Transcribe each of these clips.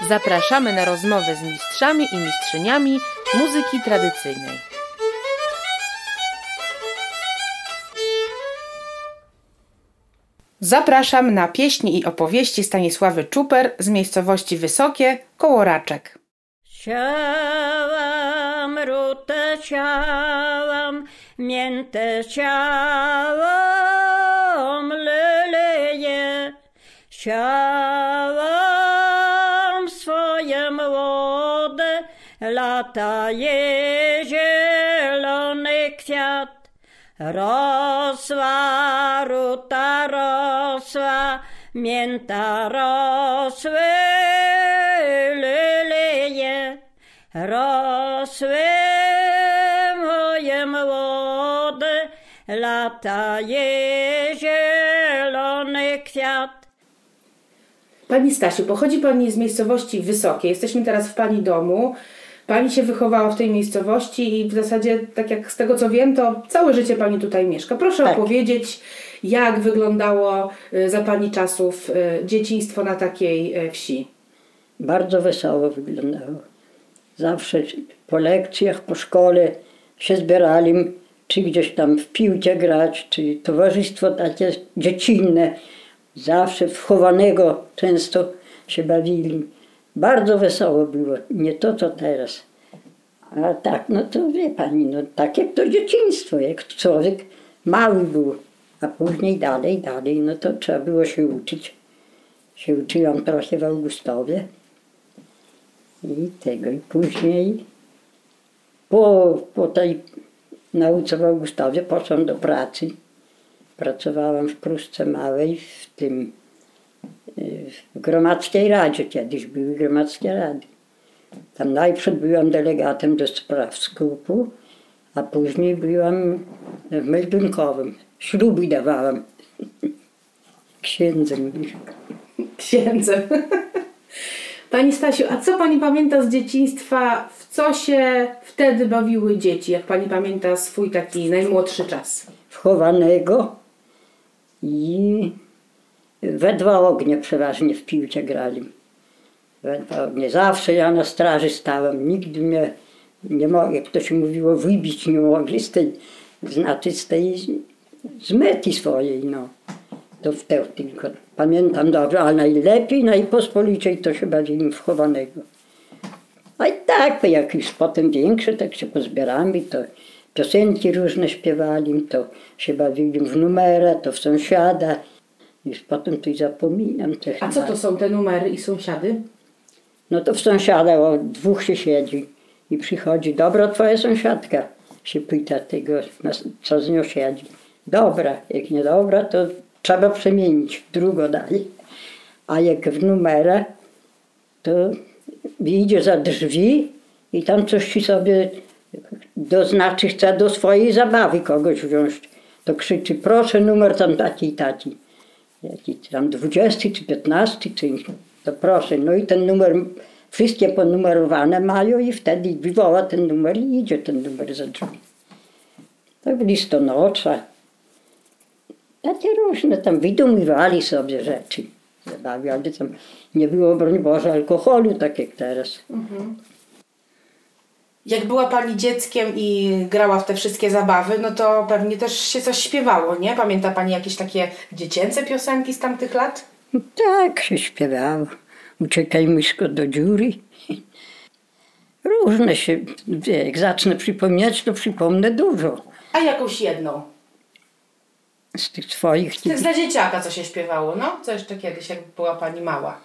Zapraszamy na rozmowę z mistrzami i mistrzyniami muzyki tradycyjnej. Zapraszam na pieśni i opowieści Stanisławy Czuper z miejscowości Wysokie koło Raczek. Siałam, rutę siałam, miętę siałam, leleje. Siałam swoje młode, lata je zielony kwiat. Rosła, ruta rosła, mięta rosły, leleje. Rosły moje młode, lata je zielony kwiat. Pani Stasiu, pochodzi Pani z miejscowości Wysokie. Jesteśmy teraz w Pani domu. Pani się wychowała w tej miejscowości i w zasadzie, tak jak z tego co wiem, to całe życie Pani tutaj mieszka. Proszę opowiedzieć, jak wyglądało za Pani czasów dzieciństwo na takiej wsi. Bardzo wesoło wyglądało. Zawsze po lekcjach, po szkole się zbierali, czy gdzieś tam w piłkę grać, czy towarzystwo takie dziecinne. Zawsze wchowanego często się bawili. Bardzo wesoło było, nie to co teraz. A tak, no to wie Pani, no tak jak to dzieciństwo, jak człowiek mały był, a później dalej, no to trzeba było się uczyć. Się uczyłam trochę w Augustowie i tego, i później po tej nauce w Augustowie poszłam do pracy. Pracowałam w Pruszce Małej, w Gromadzkiej Radzie, kiedyś były Gromadzkie Rady. Tam najpierw byłam delegatem do spraw skupu, a później byłam w Meldunkowym. Śluby dawałam. Księdzem. Księdzem. Pani Stasiu, a co Pani pamięta z dzieciństwa? W co się wtedy bawiły dzieci? Jak Pani pamięta swój taki najmłodszy czas? Wchowanego i we dwa ognie przeważnie w piłkę grali. We dwa ognie. Zawsze ja na straży stałem. Nigdy mnie nie mogli, jak to się mówiło, wybić nie mogli z mety swojej. No. To wtedy tylko pamiętam dobrze, ale najlepiej, najpospoliciej to się bawili w chowanego. A i tak, jak już potem większe, tak się pozbieramy, to piosenki różne śpiewali, to się bawili w numerę, to w sąsiada. Już potem to i zapominam. A co to są te numery i sąsiady? No to w sąsiada o dwóch się siedzi i przychodzi, dobra twoja sąsiadka, się pyta tego, co z nią siedzi. Dobra, jak nie dobra, to trzeba przemienić, drugo dalej. A jak w numerę, to wyjdzie za drzwi i tam coś ci sobie doznaczy, chce do swojej zabawy kogoś wziąć. To krzyczy, proszę numer tam taki i taki. Jaki tam 20 czy 15, to proszę. No i ten numer, wszystkie ponumerowane mają i wtedy wywoła ten numer i idzie ten numer za drzwi. To listonosza. Takie różne tam wydumywali sobie rzeczy. Zabawy, ale tam nie było, broń Boże, alkoholu, tak jak teraz. Mhm. Jak była Pani dzieckiem i grała w te wszystkie zabawy, no to pewnie też się coś śpiewało, nie? Pamięta Pani jakieś takie dziecięce piosenki z tamtych lat? Tak się śpiewało. Uciekaj myszko do dziury. Różne się, jak zacznę przypomnieć, to przypomnę dużo. A jakąś jedną? Z tych swoich... Dla dzieciaka co się śpiewało, no? Co jeszcze kiedyś, jak była Pani mała?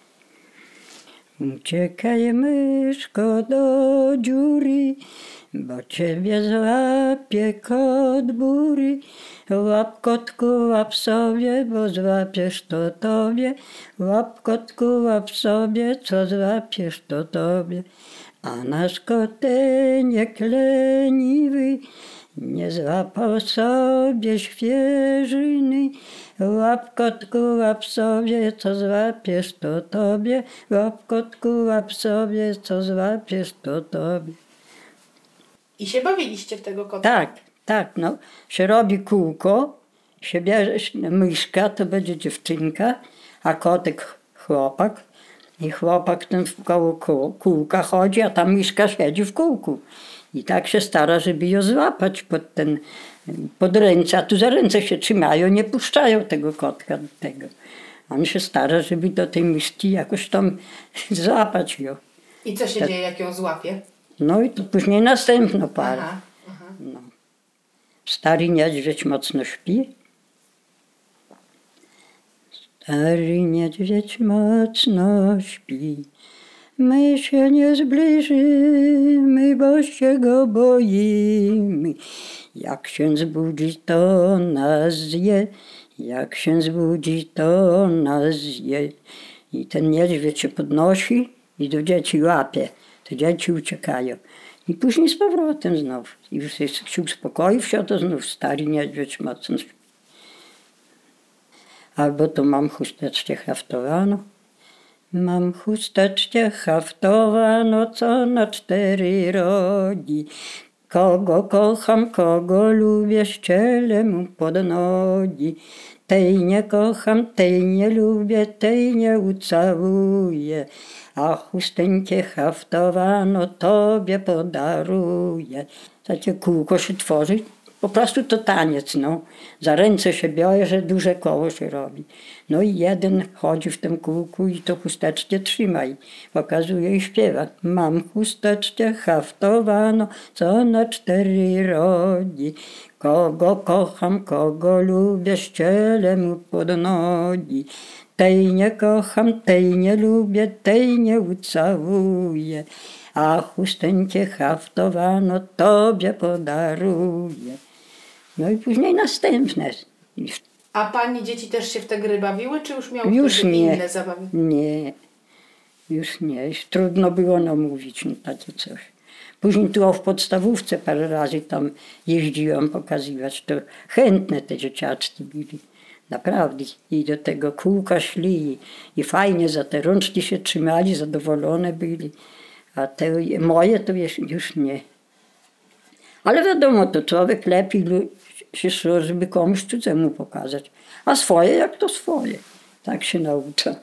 Uciekaj myszko do dziury, bo ciebie złapie kot bury. Łap kotku, łap sobie, bo złapiesz to tobie. Łap kotku, łap sobie, co złapiesz to tobie. A nasz koteniek leniwy nie złapał sobie świeżyny. Łap kotku, łap sobie, co złapiesz to tobie. Łap kotku, łap sobie, co złapiesz to tobie. I się bawiliście w tego kota? Tak, no. Się robi kółko, się bierze myszka, to będzie dziewczynka, a kotek chłopak. I chłopak ten w koło kółka chodzi, a ta myszka siedzi w kółku. I tak się stara, żeby ją złapać pod ręce, a tu za ręce się trzymają, nie puszczają tego kotka do tego. On się stara, żeby do tej myszki jakoś tam złapać ją. I co się dzieje, jak ją złapie? No i to później następną parę. Aha. No. Stary niedźwiedź mocno śpi. Stary niedźwiedź mocno śpi. My się nie zbliżymy, bo się go boimy. Jak się zbudzi, to nas zje. Jak się zbudzi, to nas zje. I ten niedźwiedź się podnosi i do dzieci łapie. Te dzieci uciekają. I później z powrotem znów. I już się uspokoił się, to znów stary niedźwiedź mocno śpi. Albo to mam chusteczkę haftowaną. Mam chusteczkę haftowano, co na 4 rogi. Kogo kocham, kogo lubię, ścielę mu pod nogi. Tej nie kocham, tej nie lubię, tej nie ucałuję. A chusteczkę haftowano tobie podaruję. Takie kółko się tworzy. Po prostu to taniec, no. Za ręce się bierze, duże koło się robi. No i jeden chodzi w tym kółku i to chusteczkę trzyma i pokazuje i śpiewa. Mam chusteczkę haftowaną, co na 4 rogi. Kogo kocham, kogo lubię, ścielę mu pod nogi. Tej nie kocham, tej nie lubię, tej nie ucałuję. A chusteczkę haftowano tobie podaruję. No i później następne. A pani dzieci też się w te gry bawiły, czy już miały Już wtedy nie. inne zabawy? Nie, już nie. Już trudno było namówić na takie coś. Później tu w podstawówce parę razy tam jeździłam pokazywać. To chętne te dzieciaczki byli. Naprawdę. I do tego kółka szli i fajnie za te rączki się trzymali, zadowolone byli. A te moje to już nie. Ale wiadomo, to człowiek lepiej się szło, żeby komuś cudzemu pokazać. A swoje jak to swoje. Tak się naucza.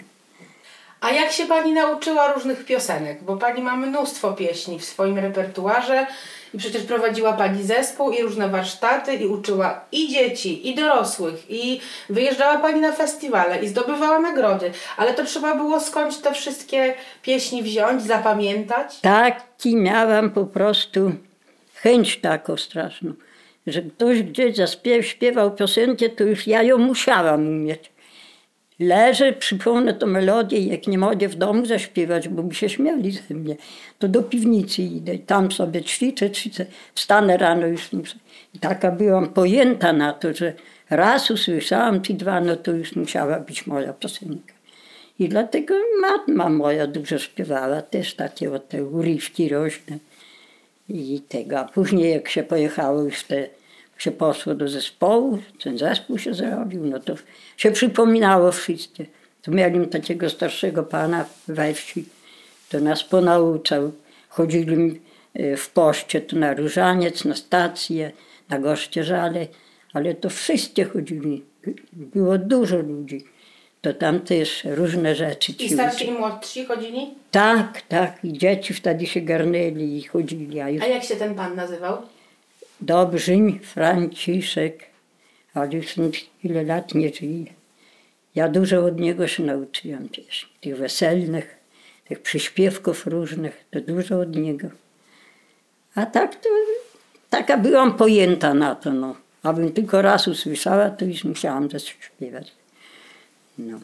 A jak się pani nauczyła różnych piosenek? Bo pani ma mnóstwo pieśni w swoim repertuarze i przecież prowadziła pani zespół i różne warsztaty i uczyła i dzieci, i dorosłych, i wyjeżdżała pani na festiwale i zdobywała nagrody. Ale to trzeba było skądś te wszystkie pieśni wziąć, zapamiętać? Taki miałam po prostu chęć taką straszną, że ktoś gdzieś śpiewał piosenkę, to już ja ją musiałam umieć. Leżę, przypomnę tą melodię i jak nie mogę w domu zaśpiewać, bo by się śmiali ze mnie, to do piwnicy idę i tam sobie ćwiczę, wstanę rano już muszę. I taka byłam pojęta na to, że raz usłyszałam czy 2, no to już musiała być moja piosenka. I dlatego mama moja dużo śpiewała, też takie te urywki różne i tego. A później jak się pojechało już się poszło do zespołu, ten zespół się zrobił, no to się przypominało wszystkie. Tu miałem takiego starszego pana we wsi, to nas ponauczał. Chodzili w poście tu na Różaniec, na stację, na Goszcierzale, ale to wszystkie chodzili. Było dużo ludzi. To tam też różne rzeczy. I starsi i młodsi chodzili? Tak, tak. I dzieci wtedy się garnęli i chodzili. A jak się ten pan nazywał? Dobrzyń Franciszek, ale już ile lat nie żyje. Ja dużo od niego się nauczyłam też. Tych weselnych, tych przyśpiewków różnych, to dużo od niego. A tak to, taka byłam pojęta na to, no. Abym tylko raz usłyszała, to już musiałam zaśpiewać. No.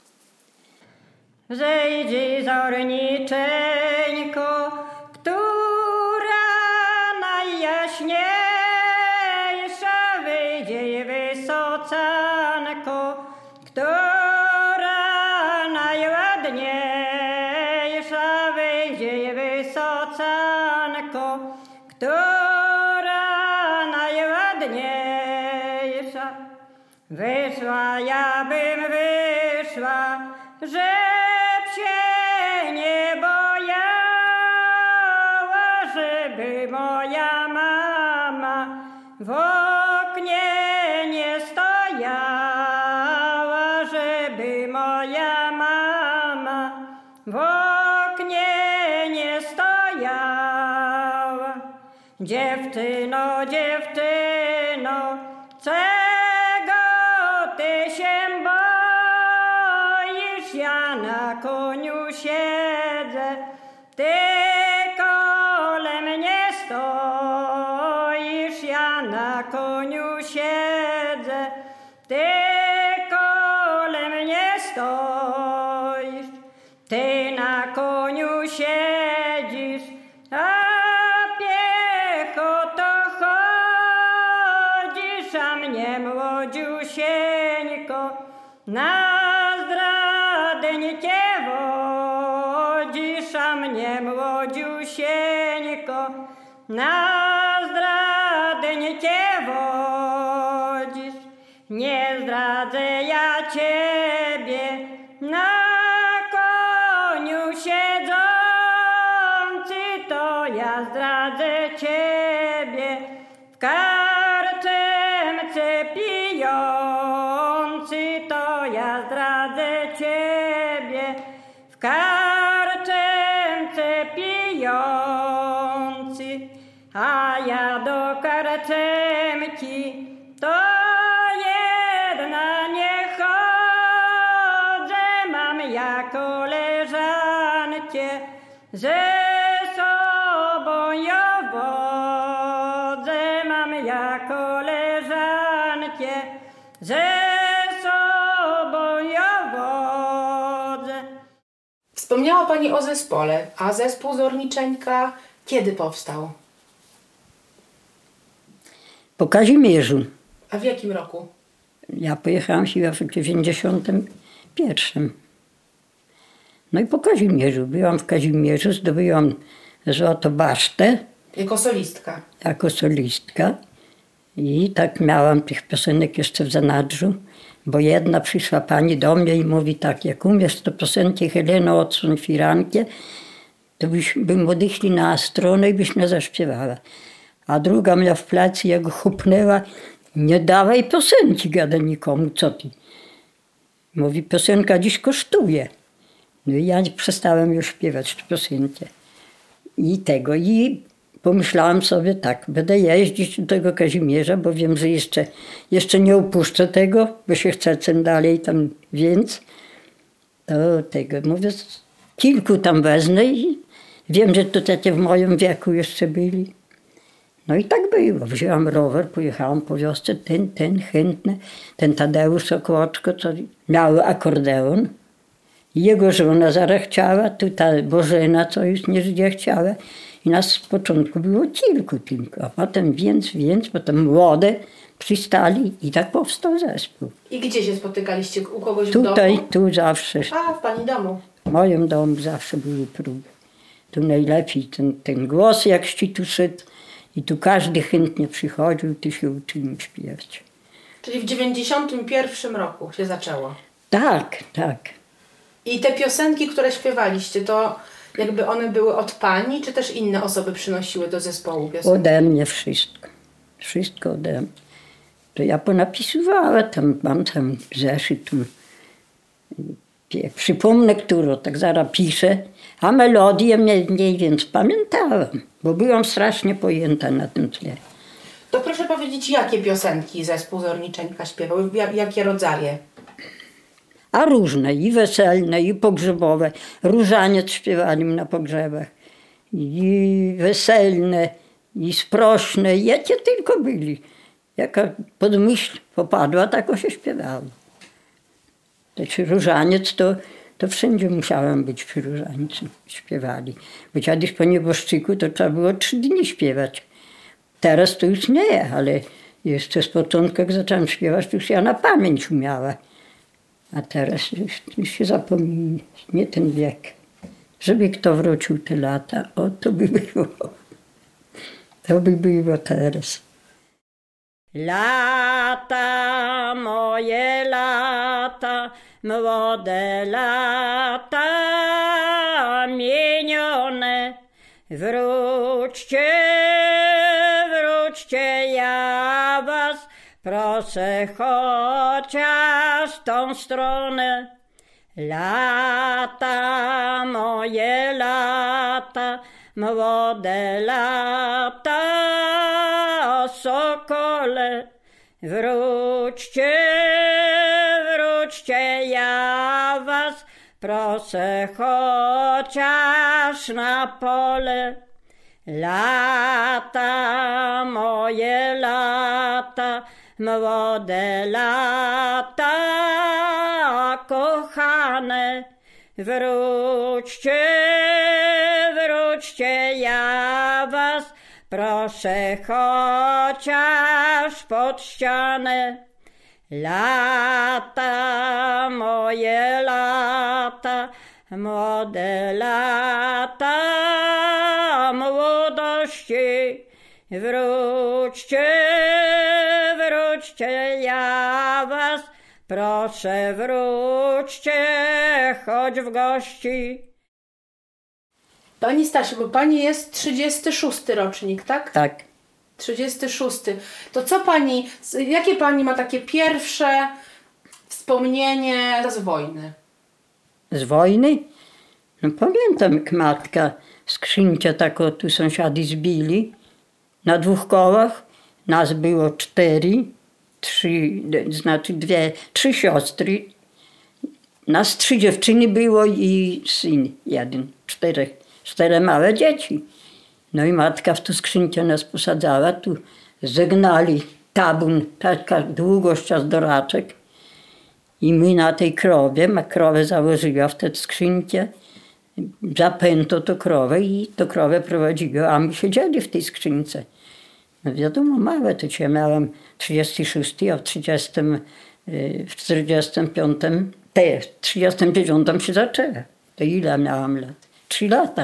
Zejdzie zorniczeńko, która najjaśniejsza wyjdzie wysocanko, która najładniejsza wyjdzie wysocanko, która najładniejsza. Wyszła, ja bym wyszła, żeby się nie bojała, żeby moja mama w oknie nie stojała, żeby moja mama Dziewczyno, dziewczyno, czego ty się boisz? Ja na koniu siedzę, ty kole mnie stoisz. Ja na koniu siedzę, ty kole mnie stoisz. Ty na koniu siedzisz, a piechoto chodzisz, a mnie młodziusieńko na zdradę nie cię wodzisz, a mnie młodziusieńko na zdradę nie cię wodzisz. Nie zdradzę ja ciebie na koniu siedzący, to ja zdradzę ciebie w karczemce pijący, to ja zdradzę ciebie w karczemce pijący. A ja do karczemki to jedna nie chodzę, mam ja koleżankę, że sobą ja wodzę, mam ja koleżankę, że sobą ja wodzę. Wspomniała Pani o zespole, a zespół Zorniczeńka kiedy powstał? Po Kazimierzu. A w jakim roku? Ja pojechałam chyba w 91. No i po Kazimierzu. Byłam w Kazimierzu, zdobyłam Złotobasztę Jako solistka. jako solistka. I tak miałam tych piosenek jeszcze w zanadrzu, bo jedna przyszła pani do mnie i mówi tak: jak umiesz to piosenki Heleno odsuń firankę, to byśmy odeszli na stronę i byś mnie zaśpiewała. A druga mnie w plecy jak chupnęła: nie dawaj piosenki, gada nikomu, co ty. Mówi, piosenka dziś kosztuje. No i ja przestałem już śpiewać tę piosenkę. I pomyślałam sobie tak, będę jeździć do tego Kazimierza, bo wiem, że jeszcze nie upuszczę tego, bo się chce dalej tam, więc to tego, mówię, kilku tam wezmę i wiem, że to takie w moim wieku jeszcze byli. No i tak było. Wzięłam rower, pojechałam po wiosce, ten chętny, ten Tadeusz Okołoczko, co miał akordeon. Jego żona zaraz chciała, tu ta Bożena, co już nie chciała. I nas z początku było kilku tylko, a potem potem młode przystali i tak powstał zespół. I gdzie się spotykaliście? U kogoś w Tutaj, domu? tu zawsze. A, w Pani domu. W moim domu zawsze były próby. Tu najlepiej ten głos jak tu szedł i tu każdy chętnie przychodził, tu się uczył śpiewać. Czyli w 91 roku się zaczęło. Tak, tak. I te piosenki, które śpiewaliście, to jakby one były od Pani, czy też inne osoby przynosiły do zespołu piosenki? Ode mnie wszystko. Wszystko ode mnie. To ja ponapisywała, mam tam zeszyt, przypomnę, którą tak zaraz piszę, a melodię mniej więc pamiętałam, bo byłam strasznie pojęta na tym tle. To proszę powiedzieć, jakie piosenki zespół Zorniczeńka śpiewał, jakie rodzaje? A różne, i weselne, i pogrzebowe. Różaniec śpiewali na pogrzebach. I weselne, i sprośne, jakie tylko byli. Jaka podmyśl popadła, tak się śpiewało. Znaczy różaniec to wszędzie musiałam być przy różańcu, śpiewali. Bo kiedyś po nieboszczyku to trzeba było 3 dni śpiewać. Teraz to już nie, ale jeszcze z początku jak zaczęłam śpiewać, to już ja na pamięć umiała. A teraz już się zapomina, nie ten wiek. Żeby kto wrócił te lata, o to by było. To by było teraz. Lata, moje lata, młode lata minione. Wróćcie, ja was proszę chociaż tą stronę. Lata, moje lata, młode lata, o sokole. Wróćcie, wróćcie, ja was proszę chociaż na pole. Lata, moje lata, młode lata, kochane. Wróćcie, wróćcie, ja was proszę chociaż pod ścianę. Lata, moje lata, młode lata młodości. Wróćcie, wróćcie, ja was proszę, wróćcie choć w gości. Pani Stasiu, bo pani jest 36 rocznik, tak? Tak. 36. To co pani, jakie pani ma takie pierwsze wspomnienie z wojny? Z wojny? No pamiętam, jak matka skrzynkę taką tu sąsiady zbili na 2 kołach. Nas było 4, 3 siostry. Nas 3 dziewczyny było i syn jeden, 4 małe dzieci. No i matka w tą skrzynkę nas posadzała, tu zegnali tabun, taka długość aż do raczek. I my na tej krowie, krowę założyła w tę skrzynkę, zapęto to krowę i to krowę prowadziła, a my siedzieli w tej skrzynce. No wiadomo, małe to cię miałam 36, a w 45, w 39 się zaczęła. To ile miałam lat? 3 lata.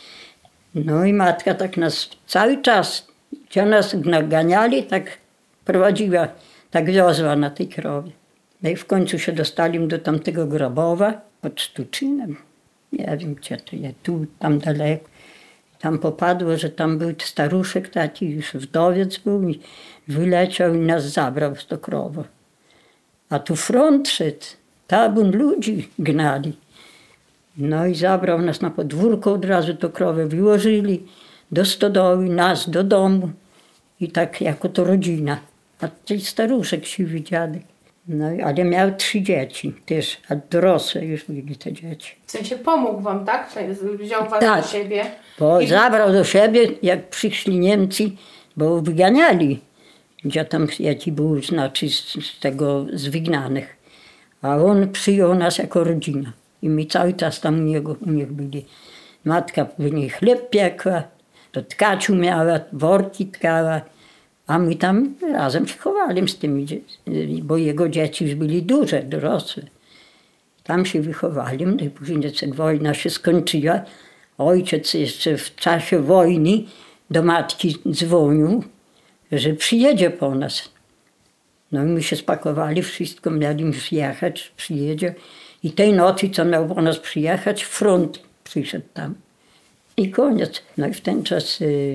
No i matka tak nas cały czas, gdzie nas naganiali, tak prowadziła, tak wiozła na tej krowie. No i w końcu się dostali do tamtego Grabowa pod Stuczynem. Nie wiem, gdzie to jest, tu, tam daleko. Tam popadło, że tam był staruszek taki, już wdowiec był i wyleciał i nas zabrał z tą krową. A tu front szedł, tabun ludzi gnali. No i zabrał nas na podwórko, od razu tą krowę wyłożyli do stodoły, nas do domu i tak jako to rodzina. A ten staruszek siwy dziadek. No ale miał 3 dzieci też, a dorosłe już byli te dzieci. W sensie pomógł wam, tak? Wziął was Tak. do siebie. Bo zabrał do siebie, jak przyszli Niemcy, bo wyganiali. Gdzie tam jaki był, znaczy z wygnanych. A on przyjął nas jako rodzina. I my cały czas tam u nich byli. Matka później chleb piekła, to tkaciu miała, worki tkała. A my tam razem się chowali z tymi, bo jego dzieci już byli duże, dorosłe. Tam się wychowali, no i później jak wojna się skończyła, ojciec jeszcze w czasie wojny do matki dzwonił, że przyjedzie po nas. No i my się spakowali, wszystko mieli już jechać, przyjedzie. I tej nocy, co miał po nas przyjechać, front przyszedł tam. I koniec. No i w ten czas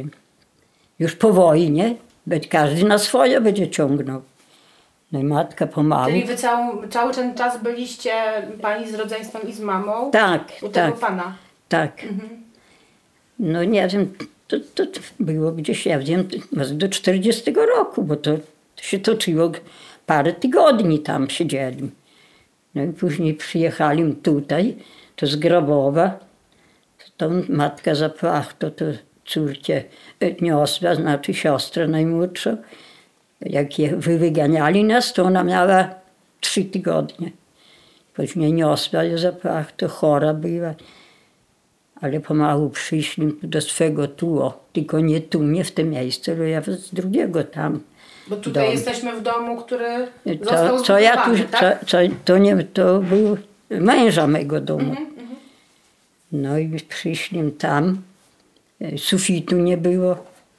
już po wojnie, każdy na swoje będzie ciągnął. No i matka pomału. Czyli wy cały ten czas byliście pani z rodzeństwem i z mamą? Tak, u tak. tego pana? Tak. No nie wiem, to było gdzieś, ja wiem, do 40 roku, bo to się toczyło parę tygodni tam siedzieli. No i później przyjechali tutaj, to z Grabowa. To matka za płachto to córkę niosła, znaczy siostrę najmłodszą. Jak je wyganiali nas, to ona miała 3 tygodnie. Później niosła je za płachto, chora była. Ale pomału przyszli do swego tu, tylko nie tu, nie w tym miejscu, ale ja z drugiego tam. Bo tutaj jesteśmy w domu, który został To zbudowany, tak? To był męża mego domu. No i przyszli tam, sufitu nie było,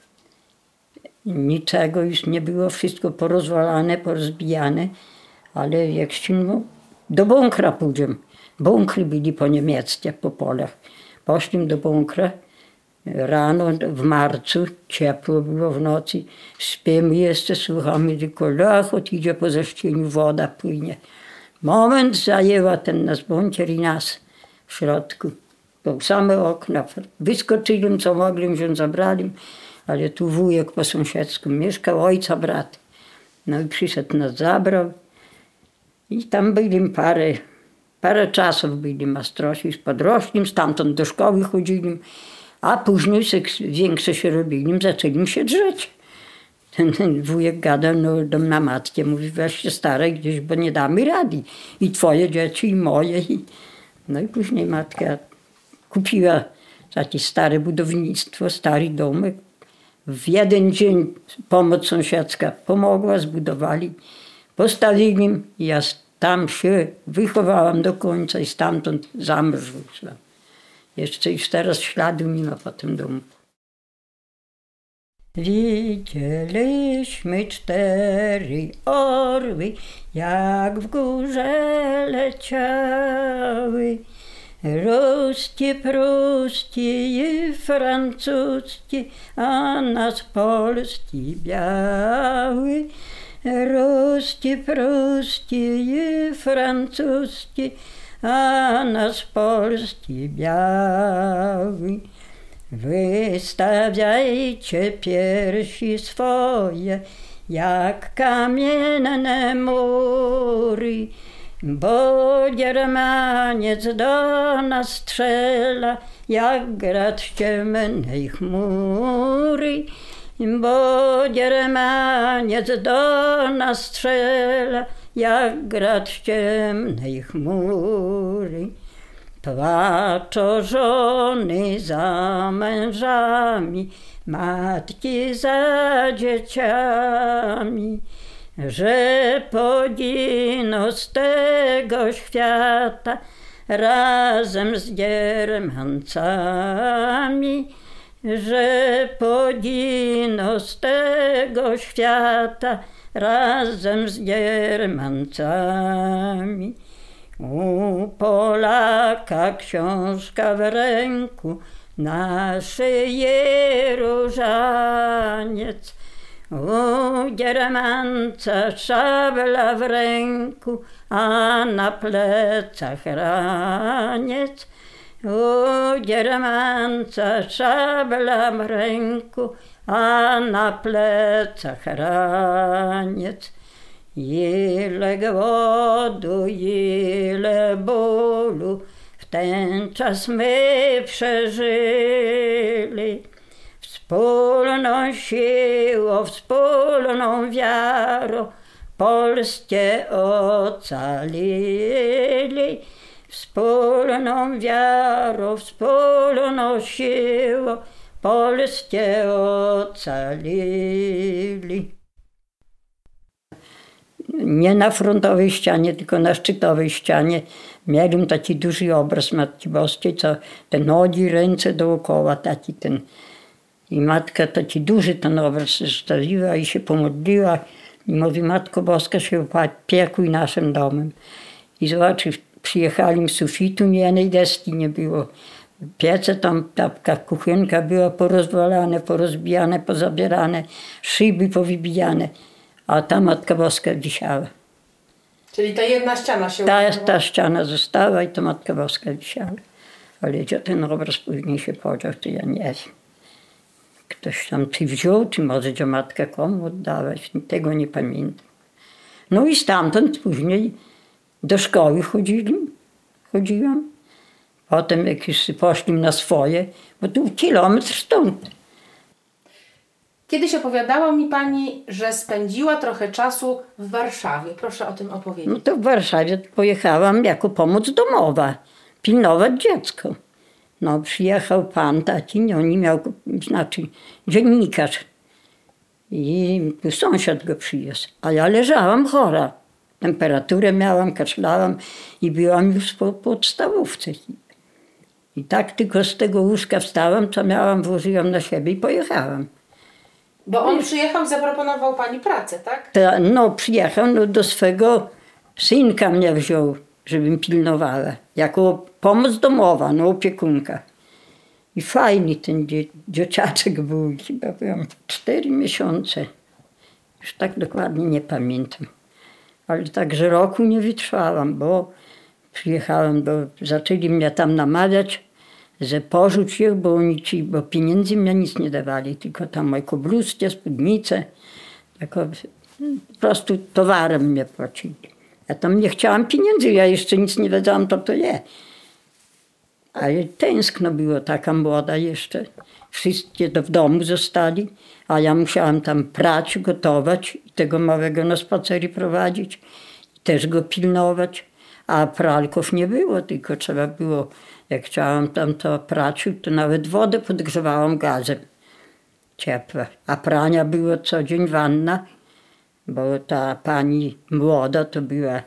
niczego już nie było, wszystko porozwalane, porozbijane, ale jak się do bunkra pójdziemy. Bunkry byli po niemieckie, po polach. Poszliśmy do bunkra, rano w marcu, ciepło było w nocy, śpimy jeszcze, słuchamy, tylko lachot idzie po zeszcieniu, woda płynie. Moment zajęła ten nasz bunkier i nas w środku. Bo same okna, wyskoczyli, co mogli, że zabrali. Ale tu wujek po sąsiedzku mieszkał, ojca brat. No i przyszedł, nas zabrał. I tam byli parę czasów byli mastrosi, podrośli, stamtąd do szkoły chodzili. A później większe się robili, zaczęli się drzeć. Ten wujek gadał na matkę, mówi, weź się staraj gdzieś, bo nie damy rady. I twoje dzieci, i moje. No i później matka kupiła takie stare budownictwo, stary domek. W jeden dzień pomoc sąsiedzka pomogła, zbudowali, postawili i ja tam się wychowałam do końca i stamtąd za mąż wyszłam. Jeszcze już teraz śladu nie ma po tym domu. Widzieliśmy 4 orły, jak w górze leciały. Ruskie, pruskie i francuskie, a nas polski biały. Ruskie, pruskie i francuskie, a nas polski biały. Wystawiajcie piersi swoje, jak kamienne mury, bo Germaniec do nas strzela, jak grad z ciemnej chmury. Bo Germaniec do nas strzela, jak grad z ciemnej chmury. Płaczą żony za mężami, matki za dzieciami, że poginą z tego świata razem z Germancami, że poginą z tego świata razem z Germancami. U Polaka książka w ręku, na szyję różaniec. U Germanca szabla w ręku, a na plecach raniec. U Germanca szabla w ręku, a na plecach raniec. Ile głodu, ile bólu w ten czas my przeżyli. Wspólną siłą, wspólną wiarą Polskę ocalili. Wspólną wiarą, wspólną siłą Polskę ocalili. Nie na frontowej ścianie, tylko na szczytowej ścianie miałem taki duży obraz Matki Boskiej, co te nogi, ręce dookoła, taki ten. I matka taki duży ten obraz zostawiła i się pomodliła i mówi, Matko Boska, się opiekuj naszym domem. I zobaczy, przyjechali, sufitu nie jednej deski nie było. Piece tam, ta kuchenka była porozwalane, porozbijane, pozabierane, szyby powybijane. A ta Matka Boska wisiała. Czyli ta jedna ściana się Ta ściana została i ta Matka Boska wisiała. Ale gdzie ten obraz później się podział, to ja nie wiem. Ktoś tam czy wziął, czy może gdzie matka komu oddawać, tego nie pamiętam. No i stamtąd później do szkoły chodziłam. Potem jak już poszli na swoje, bo tu kilometr stąd. Kiedyś opowiadała mi pani, że spędziła trochę czasu w Warszawie. Proszę o tym opowiedzieć. No to w Warszawie pojechałam jako pomoc domowa, pilnować dziecko. No przyjechał pan taki, on miał, znaczy dziennikarz. I sąsiad go przywiózł. A ja leżałam chora. Temperaturę miałam, kaszlałam i byłam już po podstawówce. I tak tylko z tego łóżka wstałam, co miałam, włożyłam na siebie i pojechałam. Bo on przyjechał i zaproponował pani pracę, tak? No przyjechał, no do swego synka mnie wziął, żebym pilnowała. Jako pomoc domowa, no opiekunka. I fajny ten dzieciaczek był, chyba byłam 4 miesiące. Już tak dokładnie nie pamiętam. Ale także roku nie wytrwałam, bo przyjechałam, zaczęli mnie tam namawiać, że porzuć ich, bo pieniędzy mnie nic nie dawali, tylko tam moje kobluzcie, spódnice, tako, po prostu towarem mnie płacili. Ja tam nie chciałam pieniędzy, ja jeszcze nic nie wiedziałam, to je. Ale tęskno było, taka młoda jeszcze. Wszyscy to w domu zostali, a ja musiałam tam prać, gotować i tego małego na spacery prowadzić. I też go pilnować. A pralków nie było, tylko trzeba było, jak chciałam tam to prać, to nawet wodę podgrzewałam gazem ciepłe. A prania było co dzień wanna, bo ta pani młoda to była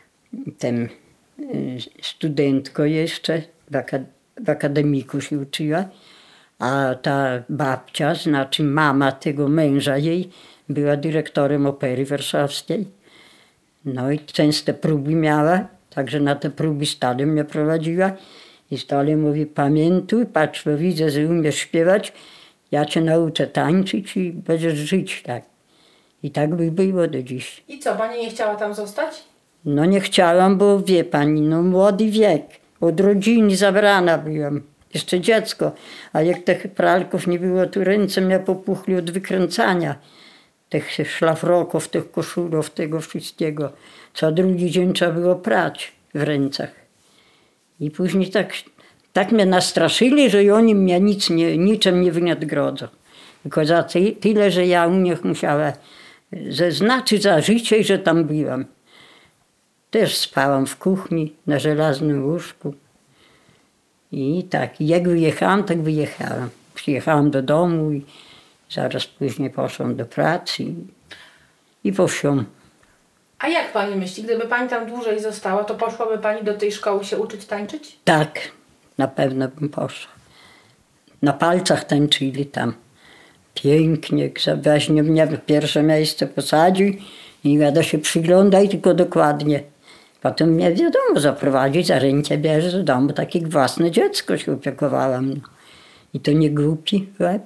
studentką jeszcze, w akademiku się uczyła, a ta babcia, znaczy mama tego męża jej, była dyrektorem Opery Warszawskiej. No i częste próby miała, także na te próby stale mnie prowadziła i stale mówi, pamiętuj, patrz, bo widzę, że umiesz śpiewać, ja cię nauczę tańczyć i będziesz żyć tak. I tak by było do dziś. I co, pani nie chciała tam zostać? No nie chciałam, bo wie pani, no młody wiek, od rodziny zabrana byłam, jeszcze dziecko, a jak tych pralków nie było, to ręce mnie popuchły od wykręcania. Tych szlafroków, tych koszulów, tego wszystkiego. Co drugi dzień trzeba było prać w rękach. I później tak mnie nastraszyli, że oni mnie niczym nie wynagrodzą. Tylko za tyle, że ja u nich musiała zaznaczyć za życie i że tam byłam. Też spałam w kuchni, na żelaznym łóżku. I tak, jak wyjechałam, tak wyjechałam. Przyjechałam do domu i zaraz później poszłam do pracy i po wsią. A jak pani myśli, gdyby pani tam dłużej została, to poszłaby pani do tej szkoły się uczyć tańczyć? Tak, na pewno bym poszła. Na palcach tańczyli tam. Pięknie, weźmie mnie w pierwsze miejsce posadził i gada się przyglądaj tylko dokładnie. Potem mnie wiadomo zaprowadzić, za rękę bierze do domu, takie jak własne dziecko się opiekowałam. I to nie głupi łeb.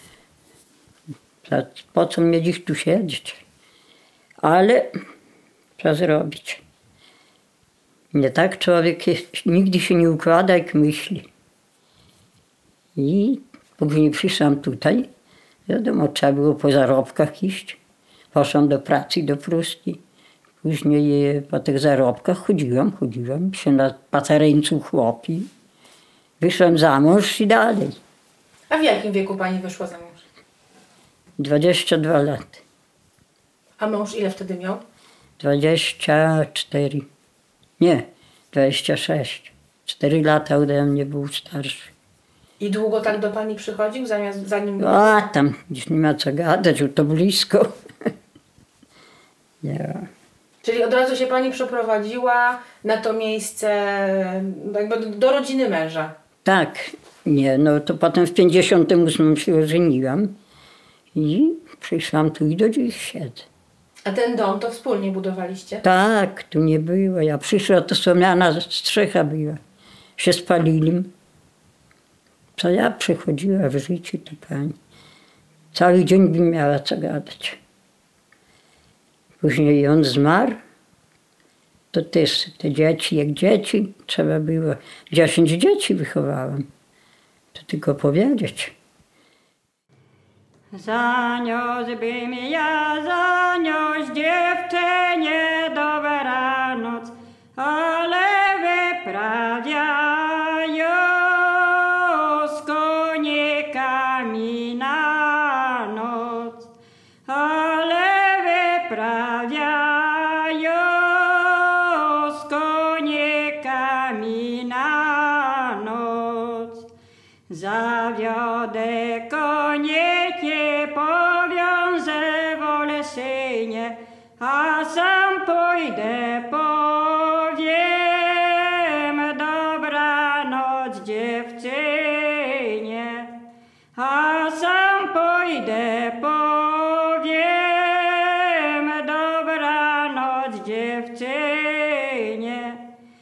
Po co mnie dziś tu siedzieć? Ale co zrobić? Nie tak człowiek nigdy się nie układa, jak myśli. I później przyszłam tutaj. Wiadomo, trzeba było po zarobkach iść. Poszłam do pracy do Pruski. Później po tych zarobkach chodziłam się na patereńcu chłopi. Wyszłam za mąż i dalej. A w jakim wieku pani wyszła za mąż? 22 lat. A mąż ile wtedy miał? 24. Nie, 26. 4 lata ode mnie był starszy. I długo tak do pani przychodził, zanim... A tam gdzieś nie ma co gadać, to blisko. Nie. Czyli od razu się pani przeprowadziła na to miejsce, jakby do rodziny męża. Tak, nie, no to potem w 58 się ożeniłam i przyszłam tu i do dziś siedzę. A ten dom to wspólnie budowaliście? Tak, tu nie było. Ja przyszła, to słomiana strzecha była. Się spalili. Co ja przechodziła w życiu, to pani. Cały dzień bym miała co gadać. Później on zmarł. To też te dzieci, jak dzieci, trzeba było. 10 dzieci wychowałam. To tylko powiedzieć. Zaniósłbym ja, zaniósł dziewczęcie dobranoc, ale wyprawiają z koniekami na noc, ale wyprawiają z koniekami na noc. Zawiodę konie, nie powiążę w Oleszynie, a sam pójdę, powiem dobranoc dziewczynie, a sam pójdę, powiem dobranoc dziewczynie.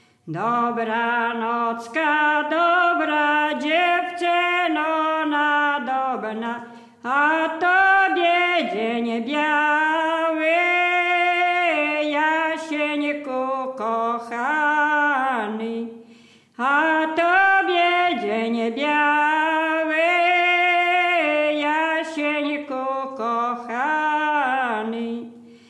Dobranocka, dobra dziewczyno nadobna, a tobie dzień biały, Jasieńku kochany, a tobie dzień biały jasieńku kochany.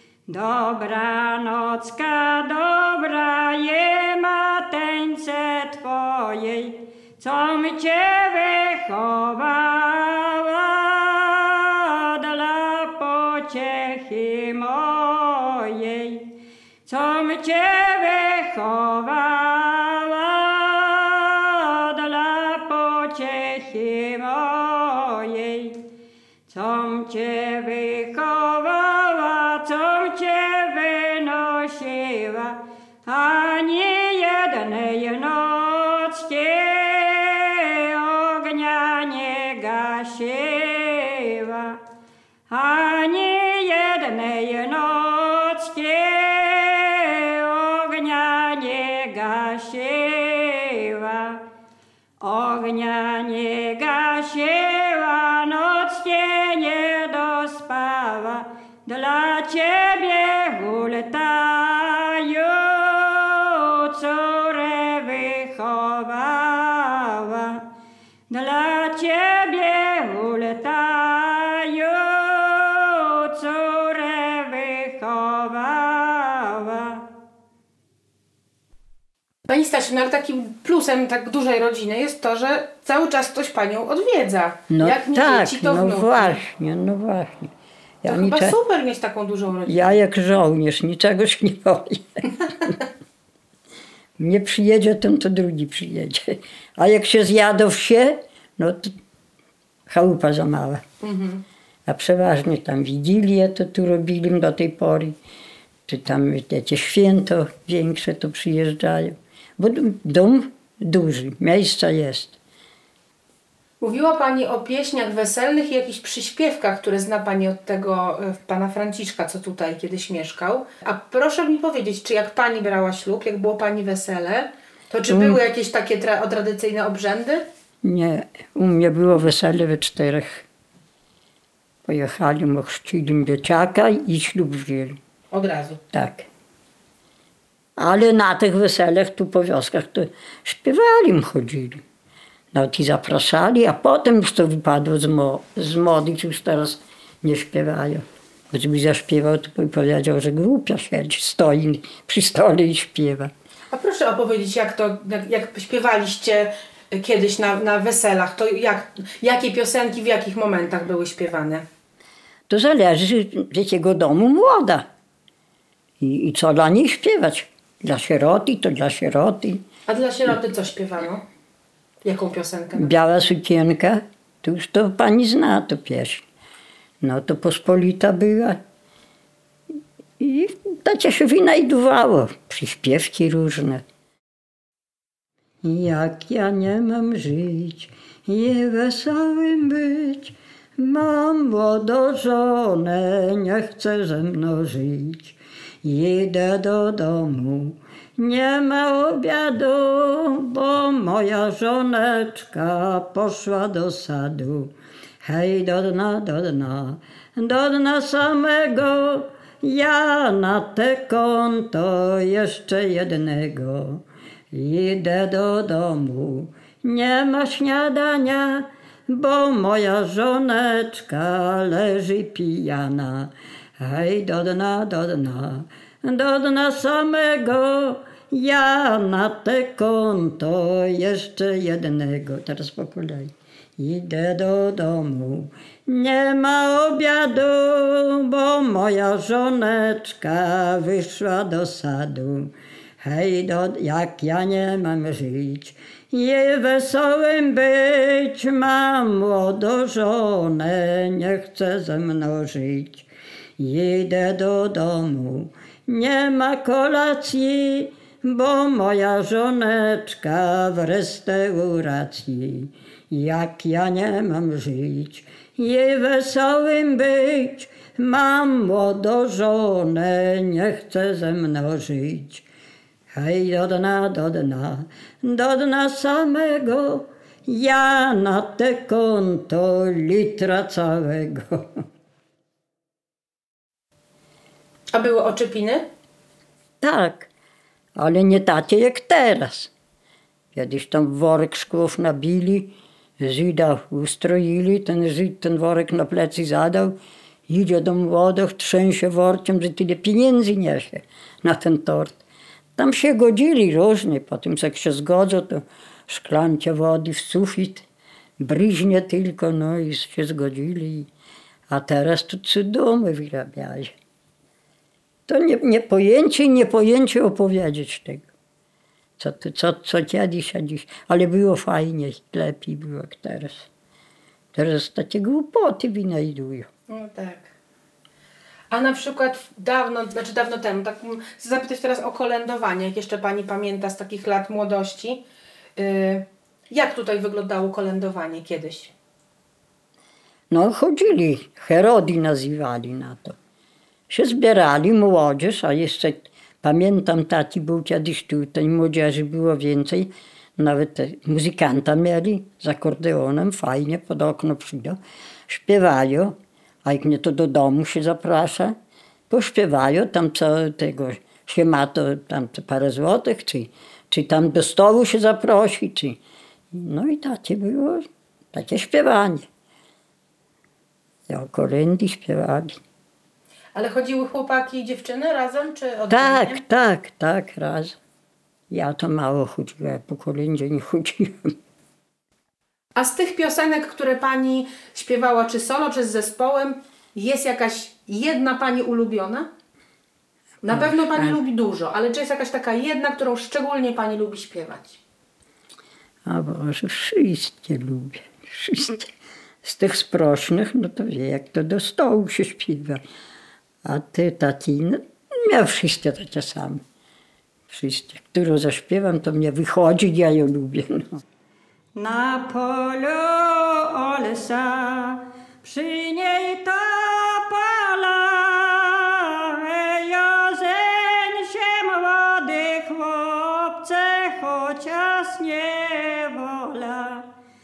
Dobranocka, dobra je mateńce twojej, com cię wychowała dla pociechy mojej, com cię wychowała dla pociechy mojej, com cię wychowała, com cię wynosiła, ani jednej nocki ognia nie gasiła, ani jednej nocki ognia nie gasiła, ognia nie gasiła, nocnie nie dospała, dla ciebie ultaju córę wychowała, dla ciebie ultaju córę wychowała. Pani Stasiu, no ale takim plusem tak dużej rodziny jest to, że cały czas ktoś panią odwiedza. No jak nie tak, dzieci, to no wnuki. właśnie, no właśnie. To chyba super mieć taką dużą rodzinę. Ja jak żołnierz, niczego się nie boję. Nie przyjedzie ten, to drugi przyjedzie. A jak się zjadą wsie, no to chałupa za mała. A przeważnie tam Wigilię to tu robili do tej pory. Czy tam wiecie, święto większe to przyjeżdżają. Bo dom duży, miejsca jest. Mówiła Pani o pieśniach weselnych i jakichś przyśpiewkach, które zna Pani od tego pana Franciszka, co tutaj kiedyś mieszkał. A proszę mi powiedzieć, czy jak Pani brała ślub, jak było Pani wesele, to czy były jakieś takie tradycyjne obrzędy? Nie, u mnie było wesele we 4. Pojechali, ochrzcili dzieciaka i ślub wzięli. Od razu. Tak. Ale na tych weselach tu po wioskach to śpiewali, chodzili. Nawet i zapraszali, a potem już to wypadło z mody, już teraz nie śpiewają. Gdyby zaśpiewał, to by powiedział, że głupia siedzi, stoi przy stole i śpiewa. A proszę opowiedzieć, jak śpiewaliście kiedyś na weselach, to jakie piosenki w jakich momentach były śpiewane? To zależy z jakiego domu młoda. I co dla niej śpiewać. Dla sieroty to dla sieroty. A dla sieroty co śpiewano? Jaką piosenkę? Biała sukienka, to już to pani zna to pieśń. No to pospolita była. I to się wynajdowało. Przyśpiewki różne. Jak ja nie mam żyć, nie wesołym być, mam młodą żonę, nie chce ze mną żyć. Idę do domu, nie ma obiadu, bo moja żoneczka poszła do sadu. Hej, do dna samego, ja na te konto jeszcze jednego. Idę do domu, nie ma śniadania, bo moja żoneczka leży pijana. Hej, do dna samego, ja na te konto jeszcze jednego. Teraz po kolei. Idę do domu, nie ma obiadu, bo moja żoneczka wyszła do sadu. Hej, jak ja nie mam żyć, je wesołym być, mam młodą żonę, nie chce ze mną żyć. Idę do domu, nie ma kolacji, bo moja żoneczka w restauracji. Jak ja nie mam żyć, jej wesołym być, mam młodą żonę, nie chce ze mną żyć. Hej, do dna samego, ja na te konto litra całego. A były oczepiny? Tak, ale nie takie jak teraz. Kiedyś tam worek szkłów nabili Żyda ustroili, ten Żyd ten worek na plecy zadał, idzie do młodych, trzęsie workiem, że tyle pieniędzy niesie na ten tort. Tam się godzili różnie, potem jak się zgodzą, to szklancie wody w sufit, bryźnie tylko, no i się zgodzili. A teraz to cudomy wyrabiają. To niepojęcie opowiedzieć tego. Co kiedyś, a dziś. Ale było fajnie, lepiej było jak teraz. Teraz takie głupoty wynajdują. No tak. A na przykład dawno temu, tak chcę zapytać teraz o kolędowanie, jak jeszcze pani pamięta z takich lat młodości. Jak tutaj wyglądało kolędowanie kiedyś? No chodzili, Herodi nazywali na to. Się zbierali młodzież, a jeszcze pamiętam, tati był kiedyś tutaj, młodzieży było więcej, nawet muzykanta mieli z akordeonem, fajnie, pod okno przyjdą, śpiewają, a jak nie to do domu się zaprasza, pośpiewają, tam co tego się ma, to tam parę złotych, czy tam do stołu się zaprosi, no i takie było, takie śpiewanie. Ja kolędy śpiewali. Ale chodziły chłopaki i dziewczyny razem, czy oddzielnie? Tak, razem. Ja to mało chodziłem, po kolędzie nie chodziłem. A z tych piosenek, które pani śpiewała, czy solo, czy z zespołem, jest jakaś jedna pani ulubiona? Na pewno pani lubi dużo, ale czy jest jakaś taka jedna, którą szczególnie pani lubi śpiewać? A Boże, wszystkie lubię, wszystkie. Z tych sprośnych, no to wie, jak to do stołu się śpiewa. A te taki, no, miał wszystkie takie same. Wszystkie. Którą zaśpiewam, to mnie wychodzi, ja ją lubię. No. Na polu olsa, przy niej topola, jozen się młody chłopce, chociaż nie wola.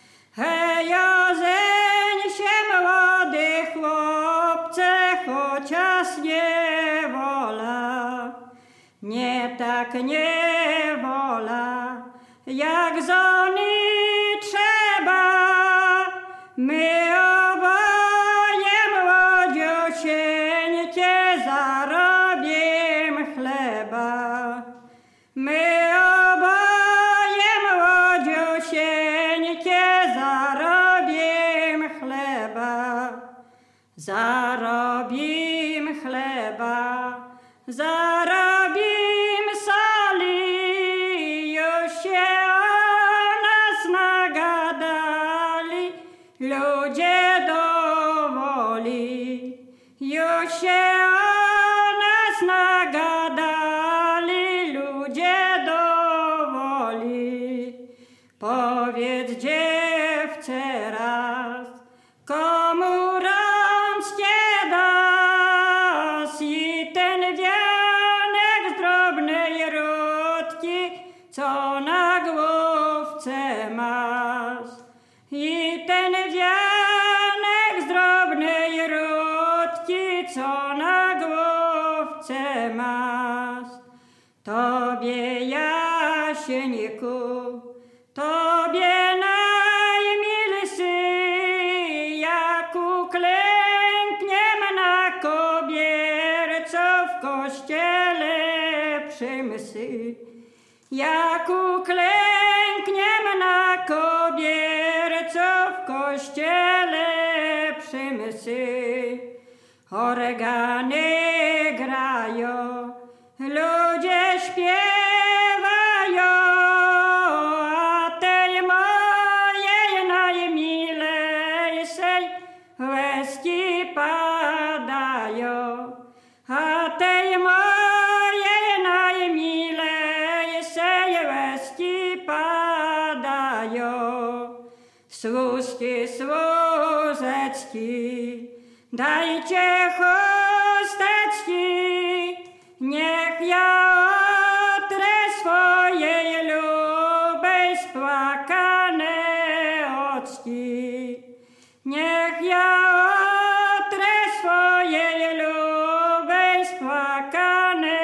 Jozen się młody chłopce, chociaż nie wola. Nie tak nie wola, jak żony trzeba. My oboje młodziusieńkie zarobimy chleba. My oboje młodziusieńkie zarobimy chleba. Zarobimy chleba, zarobimy soli, już się o nas nagadali, ludzie dowoli. Już się o nas nagadali, ludzie dowoli. Powiedz dziewczę raz, komu rączkę dasz i ten wianek z drobnej rutki, co na główce masz. I ten wianek z drobnej rutki, co na główce masz. Tobie, Jasieńku, tobie najmilszy, jak uklękniem na kobierco w kościele przy mszy. Jak uklękniem na kobierco w kościele przy mszy. Organy grają, ludzie śpiewają, a tej mojej najmilejszej łezki padają. A tej mojej najmilejszej łezki padają. Służki, służeczki, dajcie chusteczki, niech ja otrę swojej lubej spłakane oczki. Niech ja otrę swojej lubej spłakane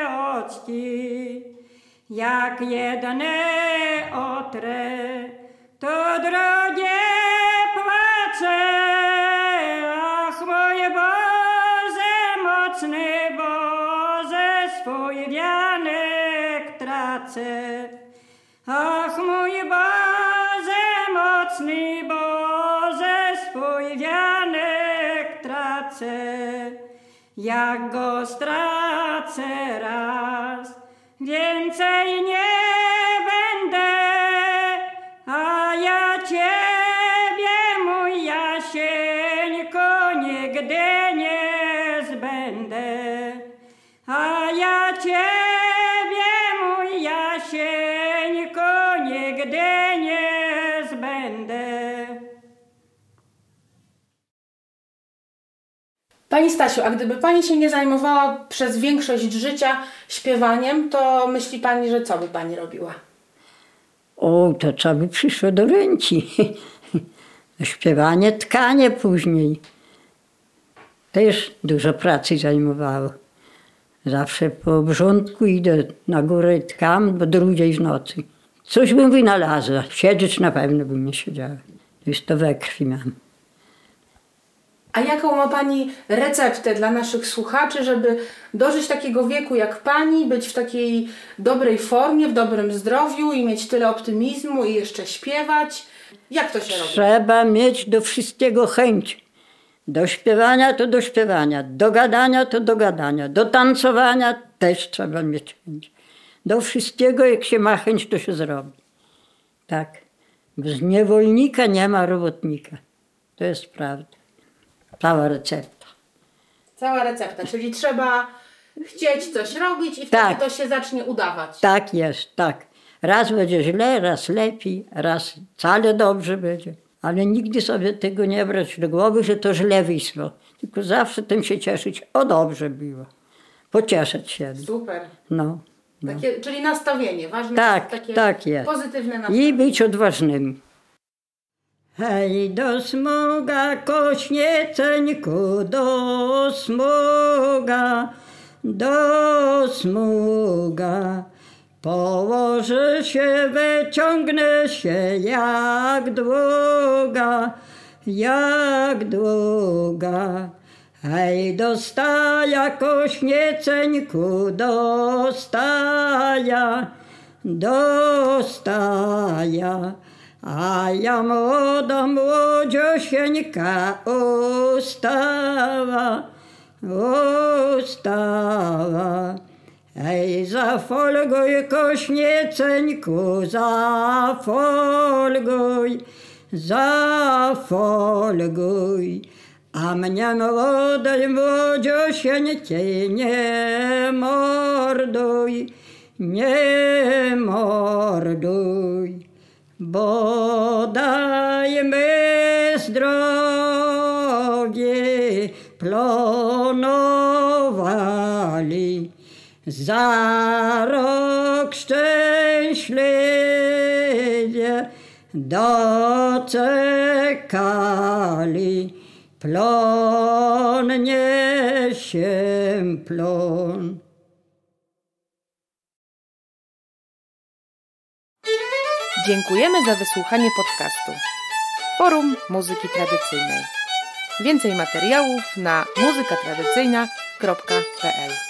oczki. Jak jedne otrę, to drogie płacze. Ach, mój Boże, mocny Boże, swój wianek tracę. Ach, mój Boże, mocny Boże, swój wianek tracę. Jak go stracę raz, więcej nie będę, a ja Ciebie, mój Jasieńko, nigdy nie zbędę. A ja Ciebie, mój Jasieńko, nigdy nie zbędę. Pani Stasiu, a gdyby Pani się nie zajmowała przez większość życia śpiewaniem, to myśli Pani, że co by Pani robiła? O, to co by przyszło do ręki? Śpiewanie, tkanie później. Też dużo pracy zajmowało. Zawsze po obrządku idę na górę, tkam do 2 w nocy. Coś bym wynalazła. Siedzieć na pewno bym nie siedziała. Już to we krwi mam. A jaką ma Pani receptę dla naszych słuchaczy, żeby dożyć takiego wieku jak Pani, być w takiej dobrej formie, w dobrym zdrowiu i mieć tyle optymizmu i jeszcze śpiewać? Jak to się robi? Trzeba mieć do wszystkiego chęć. Do śpiewania to do śpiewania, do gadania to do gadania, do tancowania też trzeba mieć chęć. Do wszystkiego, jak się ma chęć, to się zrobi. Tak. Bez niewolnika nie ma robotnika. To jest prawda. Cała recepta. Cała recepta, czyli trzeba chcieć coś robić i wtedy Tak. to się zacznie udawać. Tak jest, tak. Raz będzie źle, raz lepiej, raz wcale dobrze będzie. Ale nigdy sobie tego nie brać do głowy, że to źle wyszło. Tylko zawsze tym się cieszyć. O, dobrze było. Pocieszać się. Super. No. Takie, czyli nastawienie. Ważne Tak, jest takie tak jest. pozytywne nastawienie. I być odważnym. Hej, do smoga, kośnieceńku, do smoga. Położę się, wyciągnę się jak długa. Hej, do staja, kośnieceńku, do staja. A ja młoda młodziosieńka ustała. Ej, zafolguj, kośnieceńku, zafolguj. A mnie młodej młodziosieńki nie morduj. Bo dajmy zdrowie planowali, za rok szczęśliwie doczekali. Plon niesie plon. Dziękujemy za wysłuchanie podcastu Forum Muzyki Tradycyjnej. Więcej materiałów na muzykatradycyjna.pl